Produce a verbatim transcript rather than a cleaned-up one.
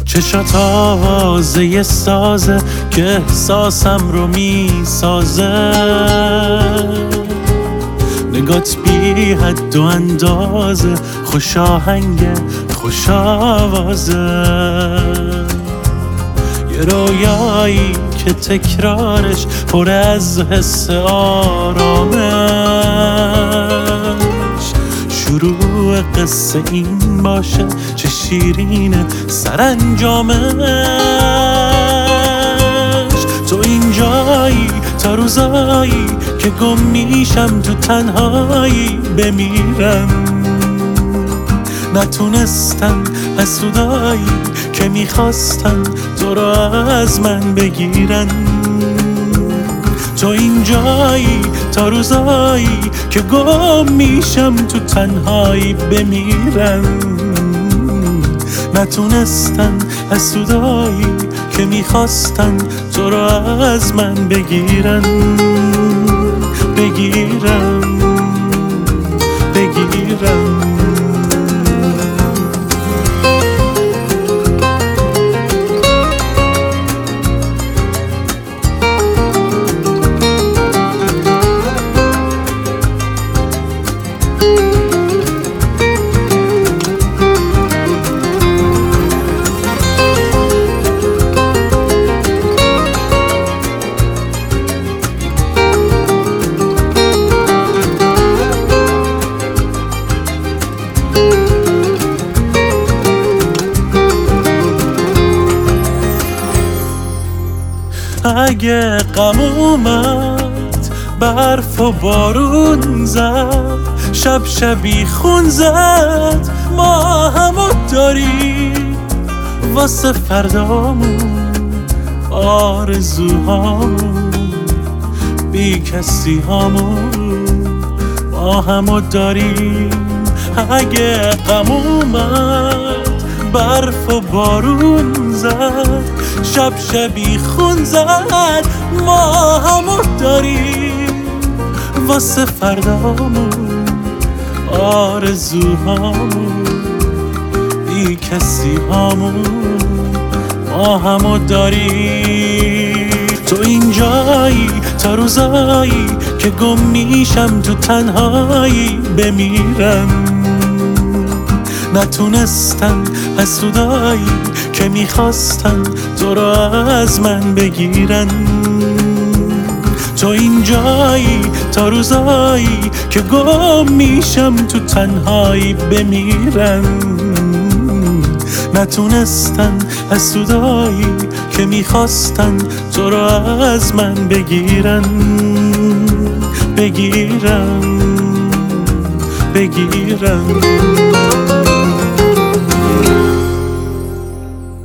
چشات آوازه یه سازه که احساسم رو می سازه، نگات بی حد و اندازه، خوش آهنگه خوش آوازه، یه رویایی که تکرارش پر از حس آرامش، شروع قصه این باشه چه شیرینه سرانجامش. تو اینجایی تا روزایی که گم میشم تو تنهایی بمیرم، نتونستن حسودایی که میخواستن تو رو از من بگیرن. تو اینجایی تا روزایی که گم میشم تو تنهایی بمیرم، نتونستن حسودایی که میخواستن تو رو از من بگیرن بگیرن بگیرن. اگه غم اومد برف و بارون زد، شب شبی خون زد، ما همو داریم واسه فردامون، آرزوهامون، بی کسی هامون، ما همو داریم. اگه غم اومد برف و بارون زد، شب شبی خون زد، ما همو داریم واسه فردامون، آرزوهامون، بی کسی هامون، ما همو داریم. تو اینجایی تا روزایی که گم میشم تو تنهایی بمیرم، نتونستن حسودایی که میخواستن تو رو از من بگیرن. تو اینجایی تا روزایی که گم میشم تو تنهایی بمیرم، نتونستن حسودایی که میخواستن تو رو از من بگیرن بگیرن بگیرن.